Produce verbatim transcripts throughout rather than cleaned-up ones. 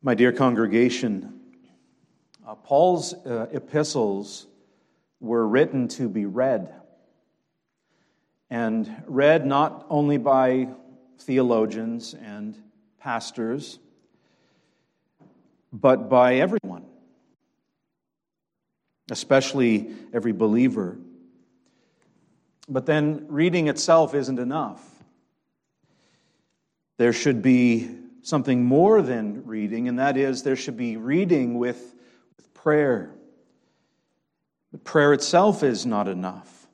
My dear congregation, uh, Paul's uh, epistles were written to be read, and read not only by theologians and pastors, but by everyone, especially every believer. But then reading itself isn't enough. There should be something more than reading, and that is there should be reading with, with prayer. But prayer itself is not enough.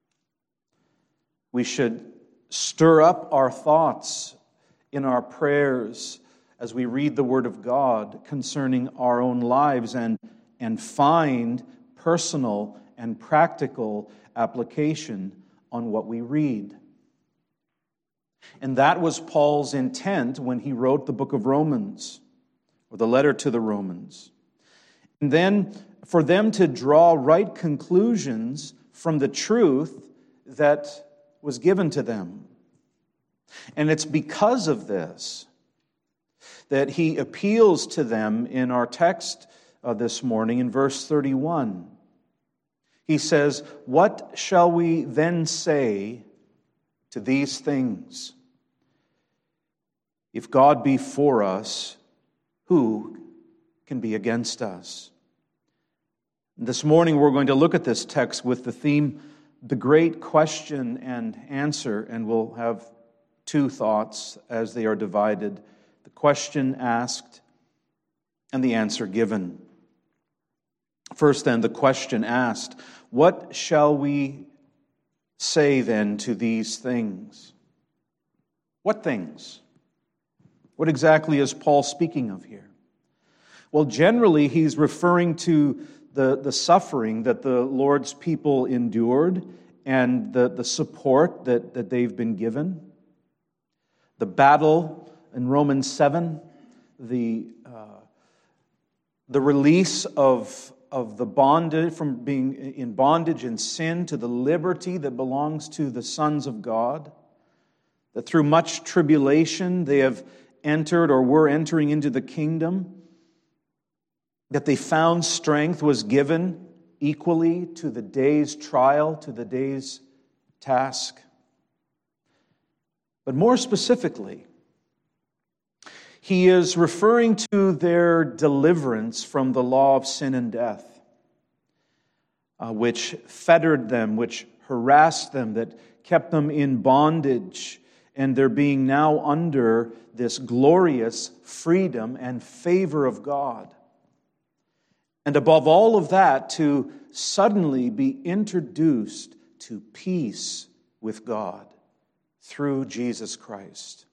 We should stir up our thoughts in our prayers as we read the Word of God concerning our own lives and, and find personal and practical application on what we read. And that was Paul's intent when he wrote the book of Romans, or the letter to the Romans. And then for them to draw right conclusions from the truth that was given to them. And it's because of this that he appeals to them in our text uh, this morning in verse thirty-one. He says, "What shall we then say to these things? If God be for us, who can be against us?" This morning we're going to look at this text with the theme, the great question and answer, and we'll have two thoughts as they are divided. The question asked and the answer given. First then, the question asked, what shall we say then to these things? What things? What exactly is Paul speaking of here? Well, generally he's referring to the, the suffering that the Lord's people endured and the, the support that, that they've been given. The battle in Romans seven, the, uh, the release of of the bondage, from being in bondage and sin to the liberty that belongs to the sons of God, that through much tribulation they have entered or were entering into the kingdom, that they found strength was given equally to the day's trial, to the day's task. But more specifically, he is referring to their deliverance from the law of sin and death, uh, which fettered them, which harassed them, that kept them in bondage, and they're being now under this glorious freedom and favor of God. And above all of that, to suddenly be introduced to peace with God through Jesus Christ.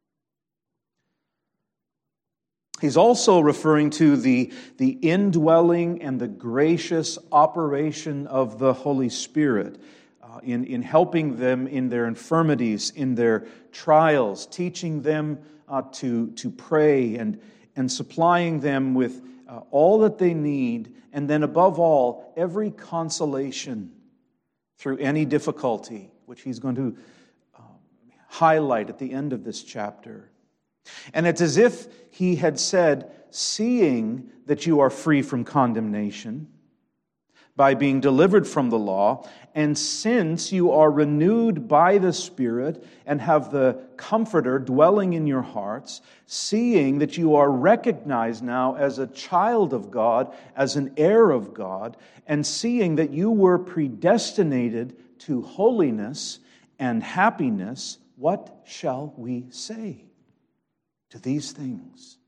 He's also referring to the, the indwelling and the gracious operation of the Holy Spirit uh, in, in helping them in their infirmities, in their trials, teaching them uh, to, to pray and, and supplying them with uh, all that they need, and then above all, every consolation through any difficulty, which he's going to uh, highlight at the end of this chapter. And it's as if he had said, seeing that you are free from condemnation by being delivered from the law, and since you are renewed by the Spirit and have the Comforter dwelling in your hearts, seeing that you are recognized now as a child of God, as an heir of God, and seeing that you were predestinated to holiness and happiness, what shall we say to these things?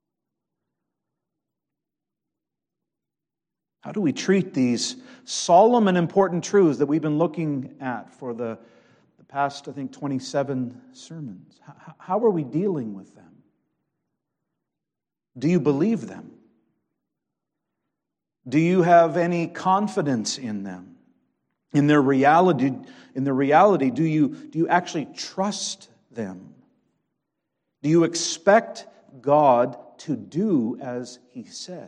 How do we treat these solemn and important truths that we've been looking at for the, the past, I think, twenty-seven sermons? How, how are we dealing with them? Do you believe them? Do you have any confidence in them? In their reality, in their reality, do you, do you actually trust them? Do you expect God to do as He said?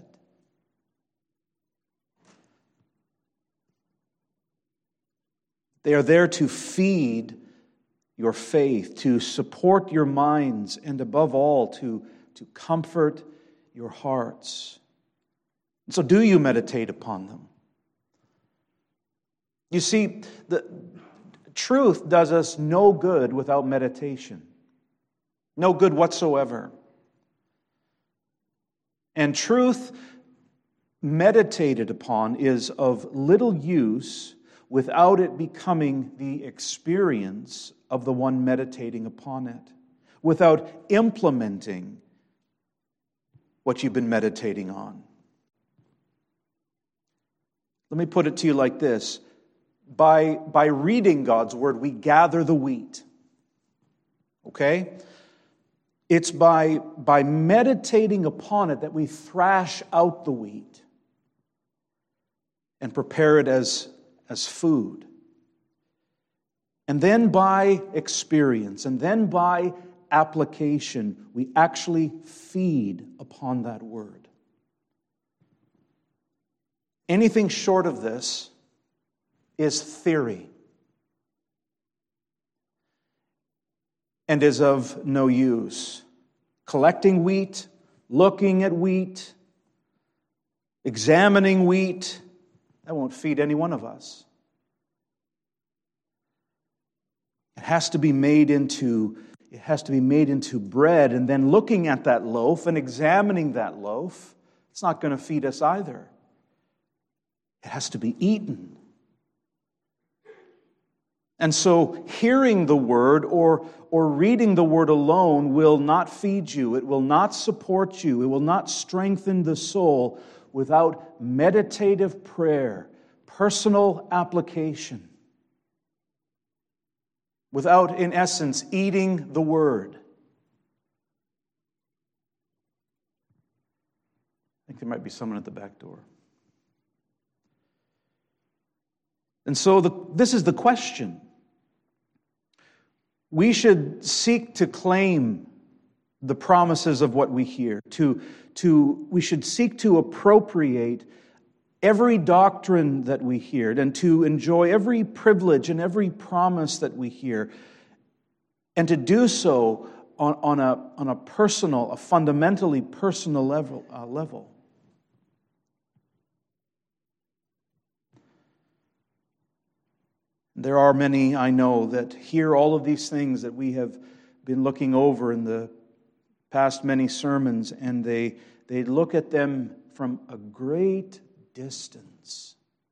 They are there to feed your faith, to support your minds, and above all, to, to comfort, your hearts. And so do you meditate upon them? You see, the truth does us no good without meditation. No good whatsoever. And truth meditated upon is of little use without it becoming the experience of the one meditating upon it, without implementing what you've been meditating on. Let me put it to you like this. By, by reading God's Word, we gather the wheat. Okay? It's by, by meditating upon it that we thrash out the wheat and prepare it as, as food. And then by experience, and then by application, we actually feed upon that Word. Anything short of this is theory and is of no use. Collecting wheat, looking at wheat, examining wheat, that won't feed any one of us. It has to be made into, it has to be made into bread, and then looking at that loaf and examining that loaf, it's not going to feed us either. It has to be eaten. And so hearing the Word or, or reading the Word alone will not feed you. It will not support you. It will not strengthen the soul without meditative prayer, personal application. Without, in essence, eating the Word. I think there might be someone at the back door. And so the, this is the question. We should seek to claim the promises of what we hear. To, to, we should seek to appropriate every doctrine that we hear and to enjoy every privilege and every promise that we hear. And to do so on, on, a, on a personal, a fundamentally personal level. Uh, level. There are many, I know, that hear all of these things that we have been looking over in the past many sermons, and they, they look at them from a great distance.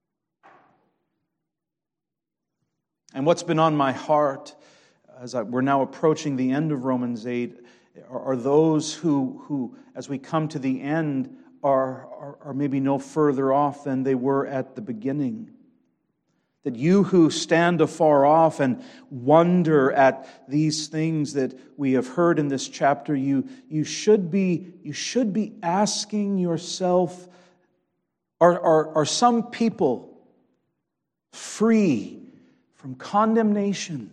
And what's been on my heart, as I, we're now approaching the end of Romans eight, are, are those who, who, as we come to the end, are, are, are maybe no further off than they were at the beginning. That you who stand afar off and wonder at these things that we have heard in this chapter, you, you, should, be, you should be asking yourself, are, are, are some people free from condemnation?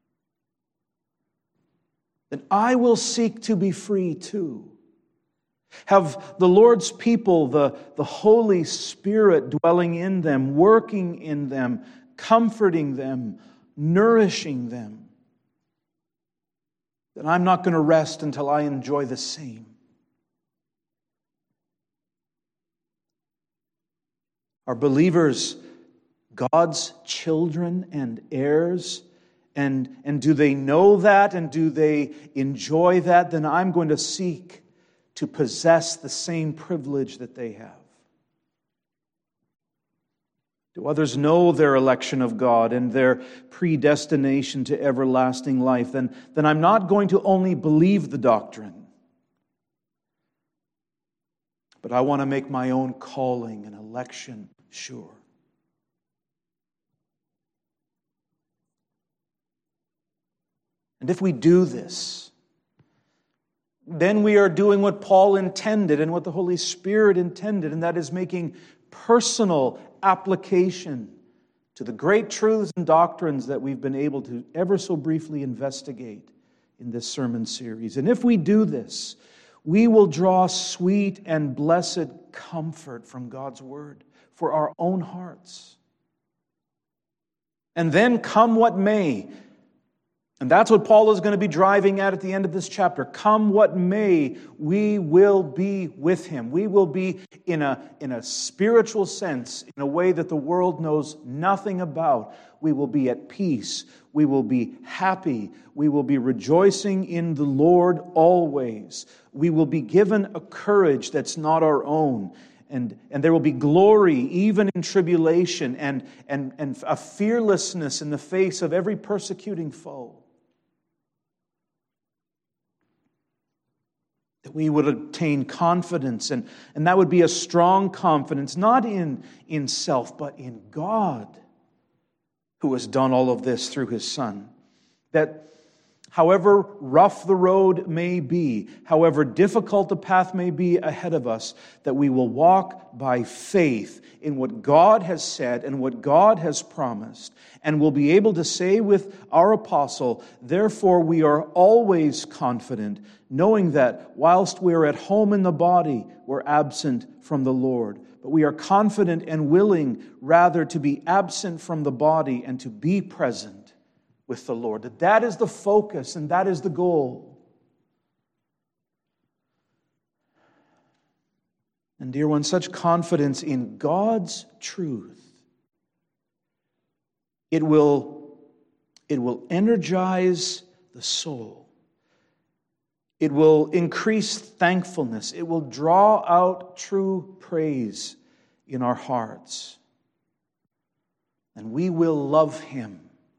Then I will seek to be free too. Have the Lord's people, the, the Holy Spirit dwelling in them, working in them, comforting them, nourishing them. That I'm not going to rest until I enjoy the same. Are believers God's children and heirs? And, and do they know that? And do they enjoy that? Then I'm going to seek to possess the same privilege that they have. Do others know their election of God and their predestination to everlasting life? Then, then I'm not going to only believe the doctrine, but I want to make my own calling and election sure. And if we do this, then we are doing what Paul intended and what the Holy Spirit intended, and that is making personal application to the great truths and doctrines that we've been able to ever so briefly investigate in this sermon series. And if we do this, we will draw sweet and blessed comfort from God's Word for our own hearts. And then come what may, And that's what Paul is going to be driving at at the end of this chapter. Come what may, we will be with him. We will be in a, in a spiritual sense, in a way that the world knows nothing about. We will be at peace. We will be happy. We will be rejoicing in the Lord always. We will be given a courage that's not our own. And, and there will be glory even in tribulation, and, and, and a fearlessness in the face of every persecuting foe. That we would obtain confidence, and, and that would be a strong confidence, not in, in self, but in God, who has done all of this through His Son. That however rough the road may be, however difficult the path may be ahead of us, that we will walk by faith in what God has said and what God has promised, and will be able to say with our apostle, therefore we are always confident, knowing that whilst we are at home in the body, we're absent from the Lord. But we are confident and willing rather to be absent from the body and to be present with the Lord. That that is the focus and that is the goal. And dear one, such confidence in God's truth, it will, it will energize the soul. It will increase thankfulness. It will draw out true praise in our hearts. And we will love Him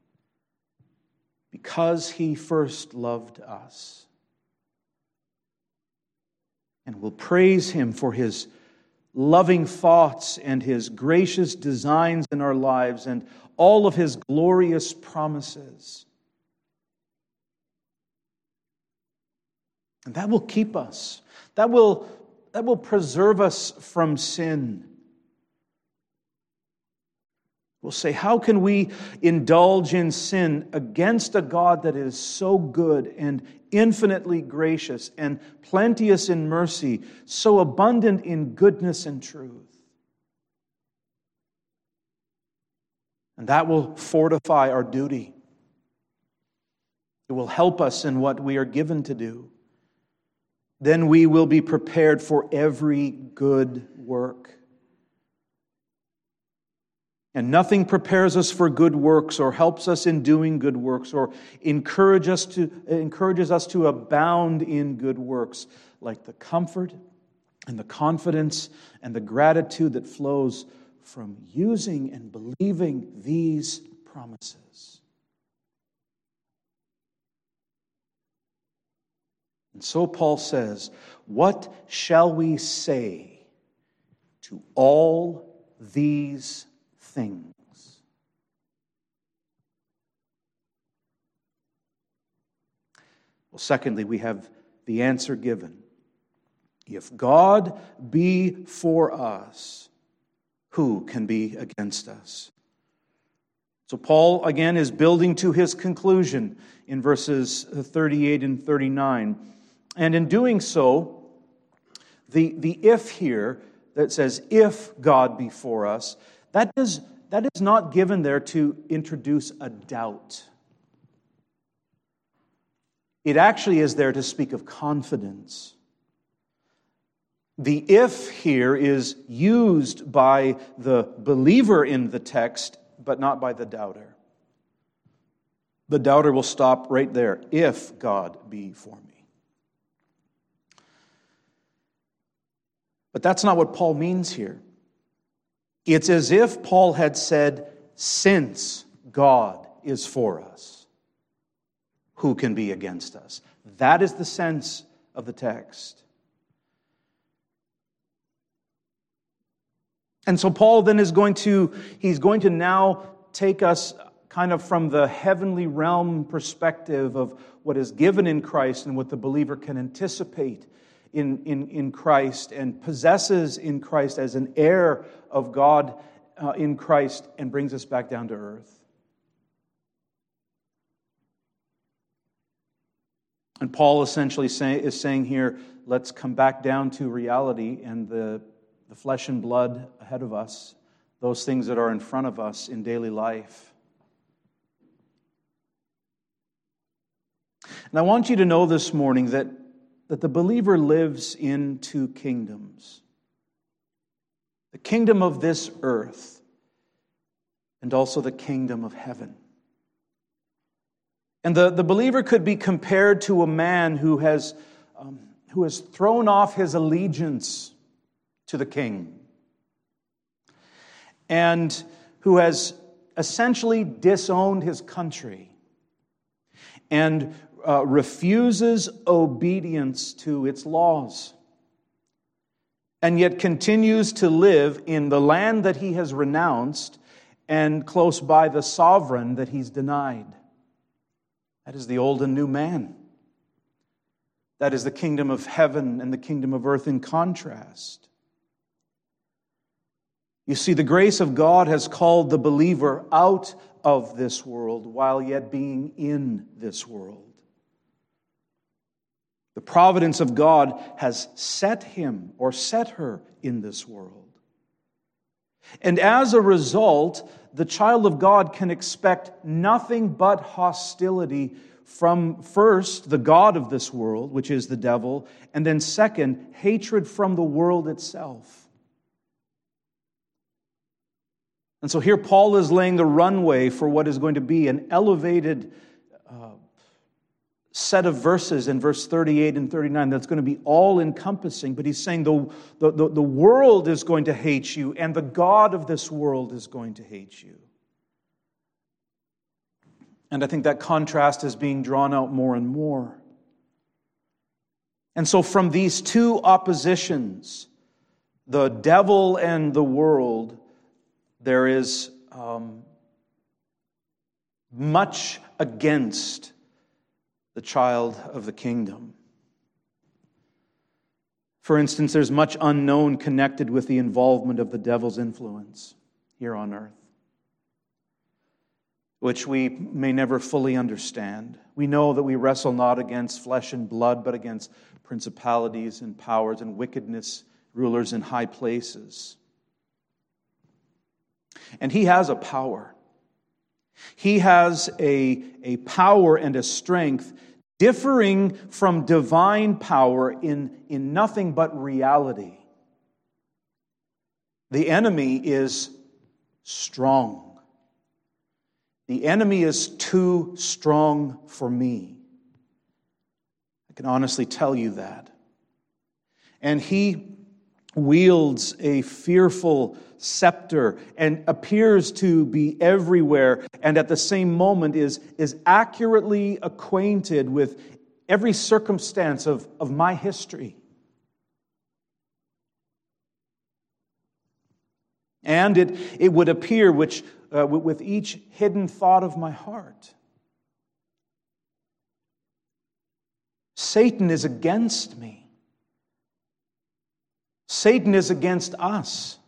because He first loved us. And we'll praise Him for His loving thoughts and His gracious designs in our lives and all of His glorious promises. And that will keep us. That will, that will preserve us from sin. We'll say, how can we indulge in sin against a God that is so good and infinitely gracious and plenteous in mercy, so abundant in goodness and truth? And that will fortify our duty. It will help us in what we are given to do. Then we will be prepared for every good work. And nothing prepares us for good works or helps us in doing good works or encourage us to, encourages us to abound in good works like the comfort and the confidence and the gratitude that flows from using and believing these promises. And so Paul says, what shall we say to all these things? Well, secondly, we have the answer given. If God be for us, who can be against us? So Paul, again, is building to his conclusion in verses thirty-eight and thirty-nine. And in doing so, the, the if here that says, if God be for us, that is, that is not given there to introduce a doubt. It actually is there to speak of confidence. The if here is used by the believer in the text, but not by the doubter. The doubter will stop right there. If God be for me. But that's not what Paul means here. It's as if Paul had said, since God is for us, who can be against us? That is the sense of the text. And so Paul then is going to, he's going to now take us kind of from the heavenly realm perspective of what is given in Christ and what the believer can anticipate in, in, in Christ and possesses in Christ as an heir of God uh, in Christ, and brings us back down to earth. And Paul essentially say, is saying here, let's come back down to reality and the, the flesh and blood ahead of us, those things that are in front of us in daily life. And I want you to know this morning that, that the believer lives in two kingdoms. The kingdom of this earth and also the kingdom of heaven. And the, the believer could be compared to a man who has, um, who has thrown off his allegiance to the king and who has essentially disowned his country and uh, refuses obedience to its laws, and yet continues to live in the land that he has renounced and close by the sovereign that he's denied. That is the old and new man. That is the kingdom of heaven and the kingdom of earth in contrast. You see, the grace of God has called the believer out of this world while yet being in this world. The providence of God has set him or set her in this world. And as a result, the child of God can expect nothing but hostility from, first, the god of this world, which is the devil, and then second, hatred from the world itself. And so here Paul is laying the runway for what is going to be an elevated uh, set of verses in verse thirty-eight and thirty-nine that's going to be all-encompassing. But he's saying the, the, the, the world is going to hate you, and the god of this world is going to hate you. And I think that contrast is being drawn out more and more. And so from these two oppositions, the devil and the world, there is um, much against the child of the kingdom. For instance, there's much unknown connected with the involvement of the devil's influence here on earth, which we may never fully understand. We know that we wrestle not against flesh and blood, but against principalities and powers and wickedness, rulers in high places. And he has a power. He has a, a power and a strength differing from divine power in, in nothing but reality. The enemy is strong. The enemy is too strong for me. I can honestly tell you that. And he wields a fearful scepter and appears to be everywhere, and at the same moment is, is accurately acquainted with every circumstance of, of my history. And it, it would appear which, uh, with each hidden thought of my heart. Satan is against me. Satan is against us.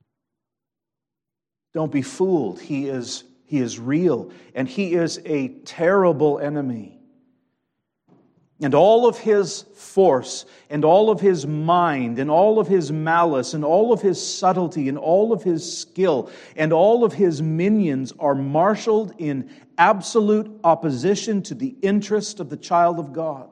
Don't be fooled. He is, he is real, and he is a terrible enemy. And all of his force, and all of his mind, and all of his malice, and all of his subtlety, and all of his skill, and all of his minions are marshaled in absolute opposition to the interest of the child of God.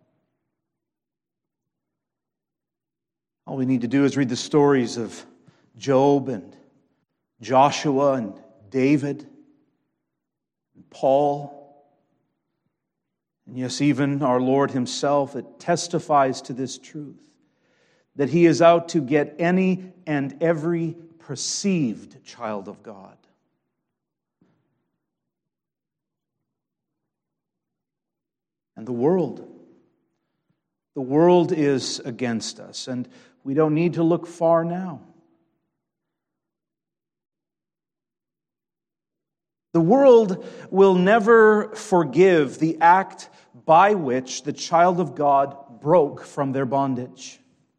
All we need to do is read the stories of Job and Joshua and David and Paul. And yes, even our Lord himself, it testifies to this truth, that he is out to get any and every perceived child of God. And the world, the world is against us, and we don't need to look far now. The world will never forgive the act by which the child of God broke from their bondage.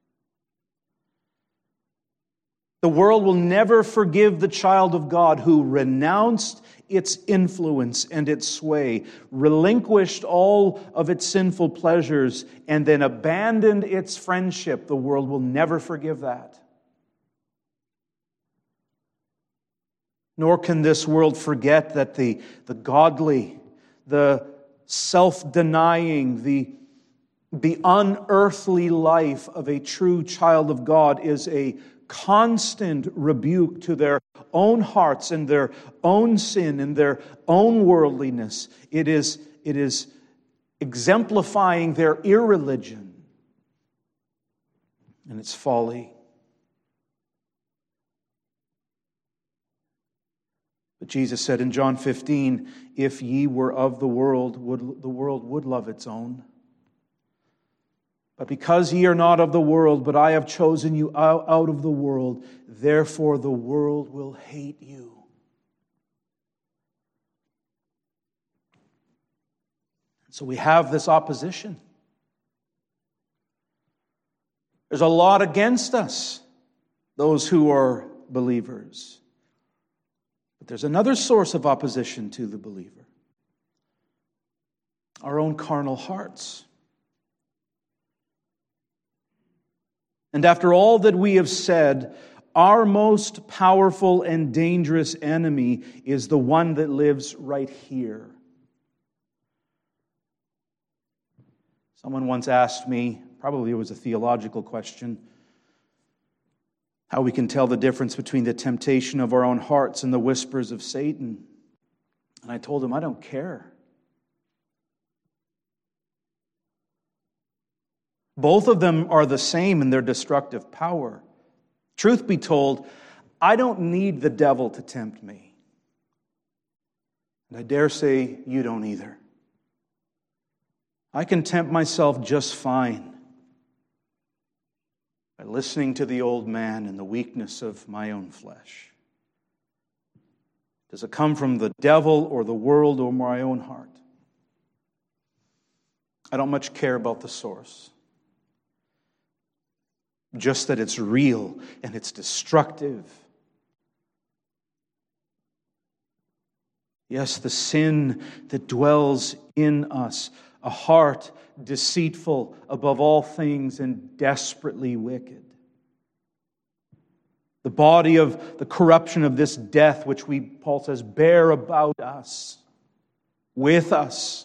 The world will never forgive the child of God who renounced its influence and its sway, relinquished all of its sinful pleasures, and then abandoned its friendship. The world will never forgive that. Nor can this world forget that the, the godly, the self-denying, the, the unearthly life of a true child of God is a constant rebuke to their own hearts and their own sin and their own worldliness. It is, it is exemplifying their irreligion and its folly. But Jesus said in John fifteen, if ye were of the world, would, the world would love its own. But because ye are not of the world, but I have chosen you out, out of the world, therefore the world will hate you. So we have this opposition. There's a lot against us, those who are believers. But there's another source of opposition to the believer: our own carnal hearts. And after all that we have said, our most powerful and dangerous enemy is the one that lives right here. Someone once asked me, probably it was a theological question, how we can tell the difference between the temptation of our own hearts and the whispers of Satan. And I told him, I don't care. Both of them are the same in their destructive power. Truth be told, I don't need the devil to tempt me. And I dare say you don't either. I can tempt myself just fine by listening to the old man and the weakness of my own flesh. Does it come from the devil or the world or my own heart? I don't much care about the source. Just that it's real and it's destructive. Yes, the sin that dwells in us, a heart deceitful above all things and desperately wicked. The body of the corruption of this death, which we, Paul says, bear about us, with us.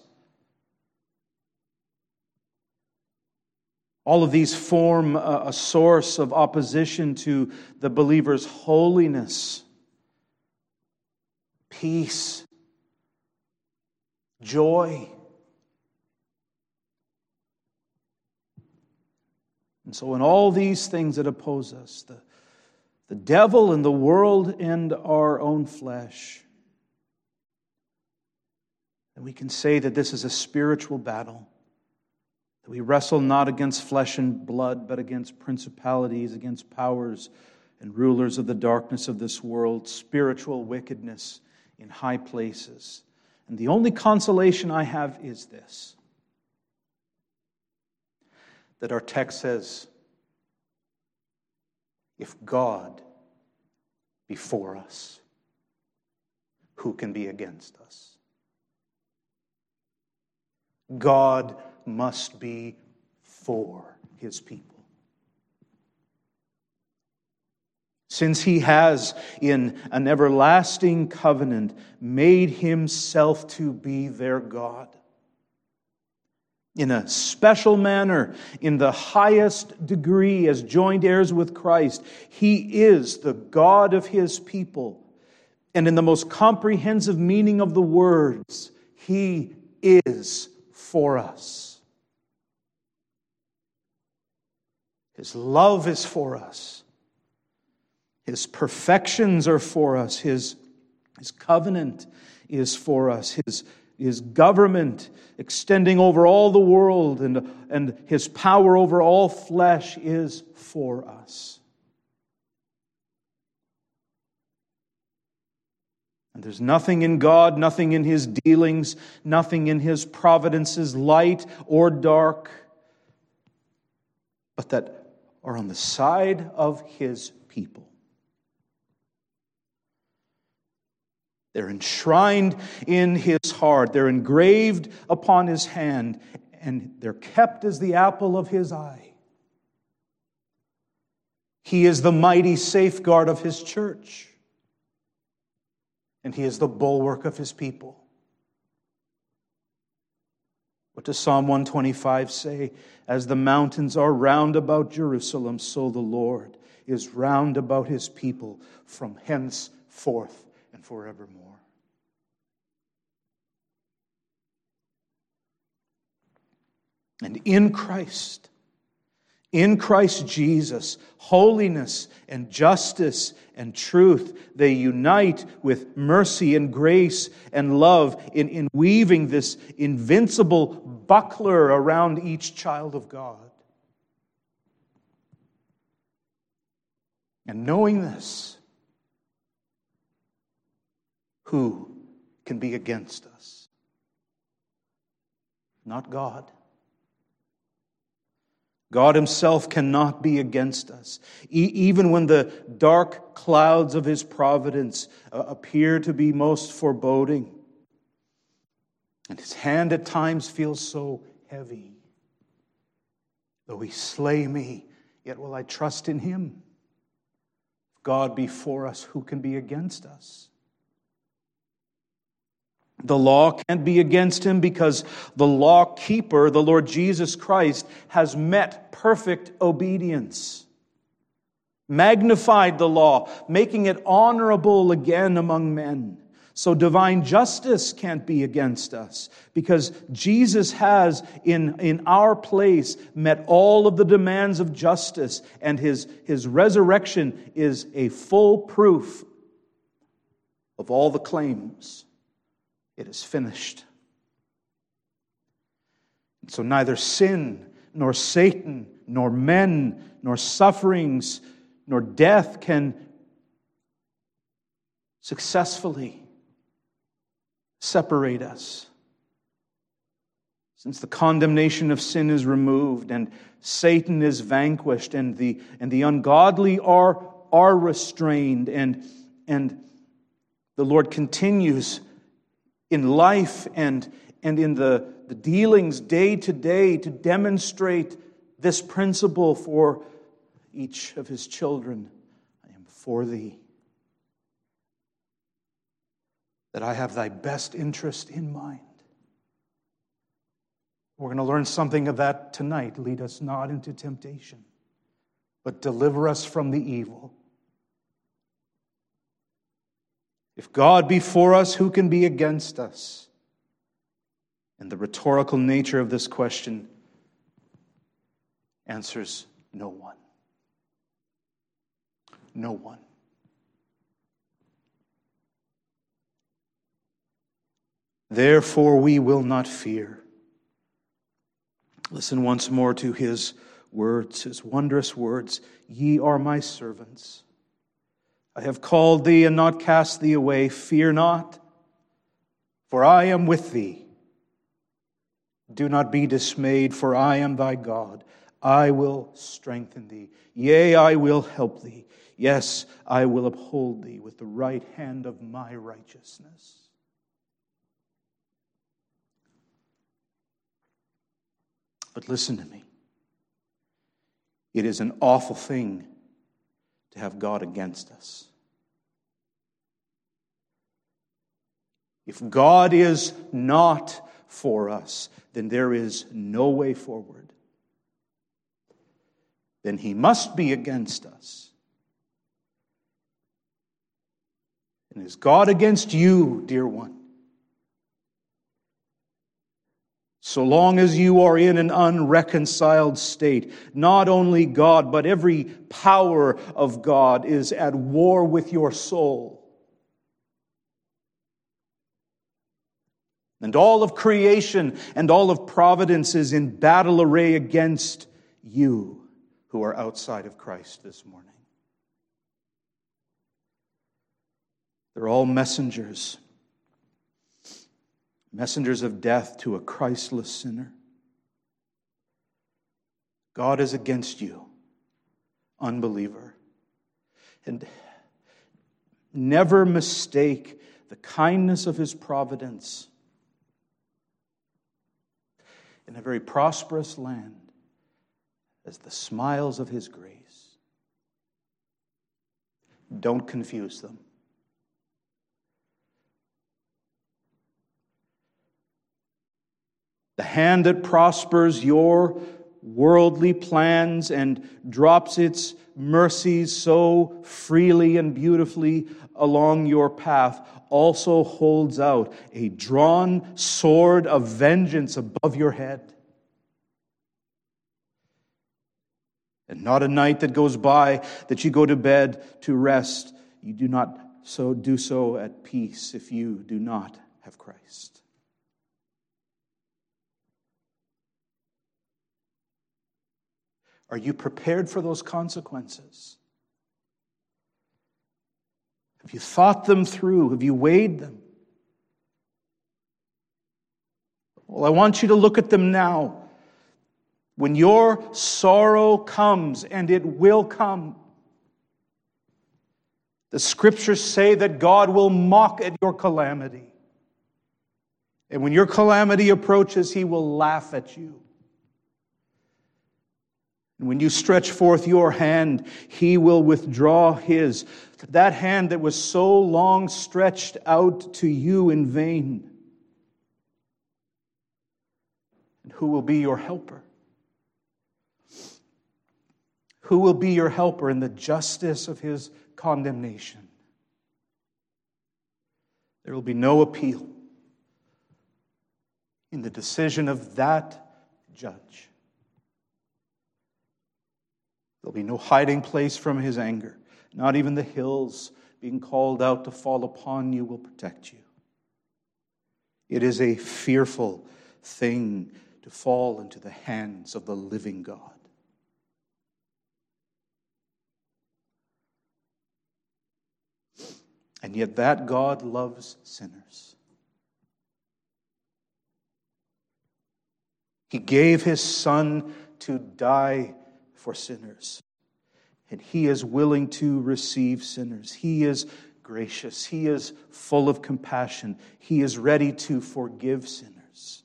All of these form a source of opposition to the believer's holiness, peace, joy. And so in all these things that oppose us, the, the devil and the world and our own flesh, and we can say that this is a spiritual battle. That we wrestle not against flesh and blood, but against principalities, against powers and rulers of the darkness of this world, spiritual wickedness in high places. And the only consolation I have is this: that our text says, if God be for us, who can be against us? God must be for His people. Since He has, in an everlasting covenant, made Himself to be their God. In a special manner, in the highest degree, as joint heirs with Christ, He is the God of His people. And in the most comprehensive meaning of the words, He is for us. His love is for us. His perfections are for us. His, his covenant is for us. His, his government extending over all the world and, and His power over all flesh is for us. And there's nothing in God, nothing in His dealings, nothing in His providences, light or dark, but that are on the side of His people. They're enshrined in His heart. They're engraved upon His hand, and they're kept as the apple of His eye. He is the mighty safeguard of His church, and He is the bulwark of His people. What does Psalm one twenty-five say? As the mountains are round about Jerusalem, so the Lord is round about his people from henceforth and forevermore. And in Christ, in Christ Jesus, holiness and justice and truth, they unite with mercy and grace and love in, in weaving this invincible buckler around each child of God. And knowing this, who can be against us? Not God. God himself cannot be against us. E- even when the dark clouds of his providence uh, appear to be most foreboding, and his hand at times feels so heavy. Though he slay me, yet will I trust in him. If God be for us, who can be against us? The law can't be against him because the law keeper, the Lord Jesus Christ, has met perfect obedience, magnified the law, making it honorable again among men. So divine justice can't be against us because Jesus has, in, in our place, met all of the demands of justice, and his, his resurrection is a full proof of all the claims. It is finished. So neither sin, nor Satan, nor men, nor sufferings, nor death can successfully separate us. Since the condemnation of sin is removed and Satan is vanquished and the, and the ungodly are, are restrained and, and the Lord continues in life and, and in the, the dealings day to day to demonstrate this principle for each of his children. I am for thee, that I have thy best interest in mind. We're going to learn something of that tonight. Lead us not into temptation, but deliver us from the evil. If God be for us, who can be against us? And the rhetorical nature of this question answers no one. No one. Therefore we will not fear. Listen once more to his words, his wondrous words. Ye are my servants. I have called thee and not cast thee away. Fear not, for I am with thee. Do not be dismayed, for I am thy God. I will strengthen thee. Yea, I will help thee. Yes, I will uphold thee with the right hand of my righteousness. But listen to me. It is an awful thing to have God against us. If God is not for us, then there is no way forward. Then he must be against us. And is God against you, dear one? So long as you are in an unreconciled state, not only God, but every power of God is at war with your soul. And all of creation and all of providence is in battle array against you who are outside of Christ this morning. They're all messengers. Messengers of death to a Christless sinner. God is against you, unbeliever. And never mistake the kindness of his providence in a very prosperous land as the smiles of his grace. Don't confuse them. The hand that prospers your worldly plans and drops its mercies so freely and beautifully along your path also holds out a drawn sword of vengeance above your head. And not a night that goes by that you go to bed to rest. You do not so do so at peace if you do not have Christ. Are you prepared for those consequences? Have you thought them through? Have you weighed them? Well, I want you to look at them now. When your sorrow comes, and it will come, the Scriptures say that God will mock at your calamity. And when your calamity approaches, He will laugh at you. And when you stretch forth your hand, He will withdraw His. That hand that was so long stretched out to you in vain. And who will be your helper? Who will be your helper in the justice of His condemnation? There will be no appeal in the decision of that judge. There'll be no hiding place from His anger. Not even the hills being called out to fall upon you will protect you. It is a fearful thing to fall into the hands of the living God. And yet that God loves sinners. He gave His Son to die for sinners. And He is willing to receive sinners. He is gracious. He is full of compassion. He is ready to forgive sinners.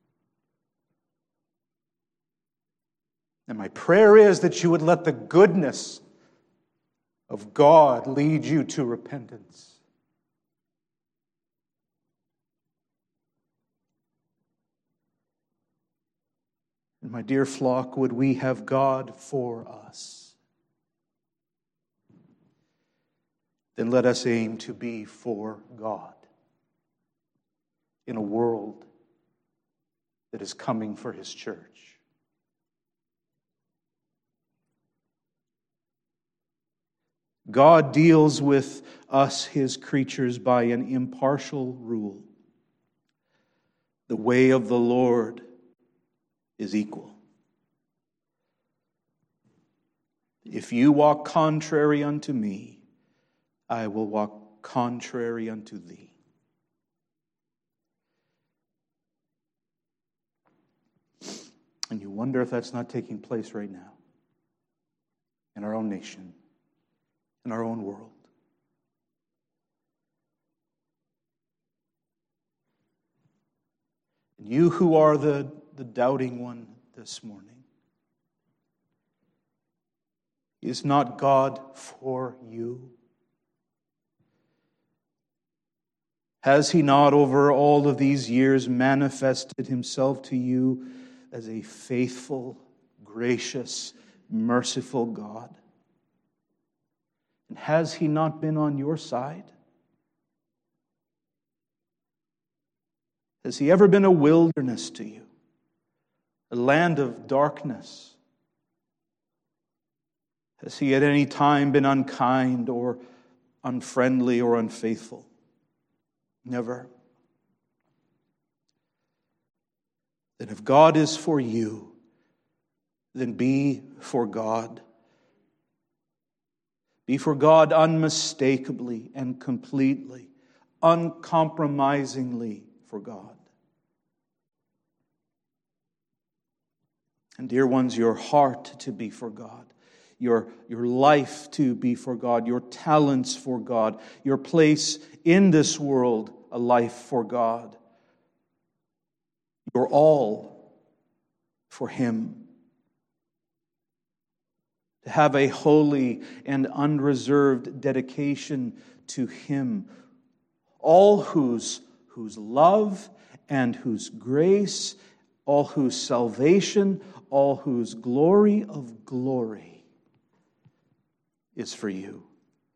And my prayer is that you would let the goodness of God lead you to repentance. And my dear flock, would we have God for us? Then let us aim to be for God in a world that is coming for His church. God deals with us, His creatures, by an impartial rule. The way of the Lord is equal. If you walk contrary unto me, I will walk contrary unto thee. And you wonder if that's not taking place right now in our own nation, in our own world. And you who are the, the doubting one this morning, is not God for you? Has He not over all of these years manifested Himself to you as a faithful, gracious, merciful God? And has He not been on your side? Has He ever been a wilderness to you? A land of darkness? Has He at any time been unkind or unfriendly or unfaithful? Never. Then if God is for you, then be for God. Be for God unmistakably and completely, uncompromisingly for God. And dear ones, your heart to be for God. Your, your life to be for God, your talents for God, your place in this world, a life for God. Your all for Him. To have a holy and unreserved dedication to Him, all whose, whose love and whose grace all whose salvation, all whose glory of glory is for you.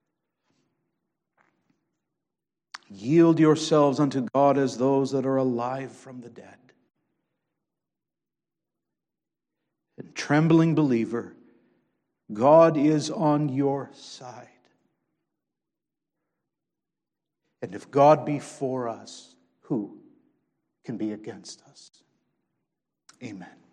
Yield yourselves unto God as those that are alive from the dead. And trembling believer, God is on your side. And if God be for us, who can be against us? Amen.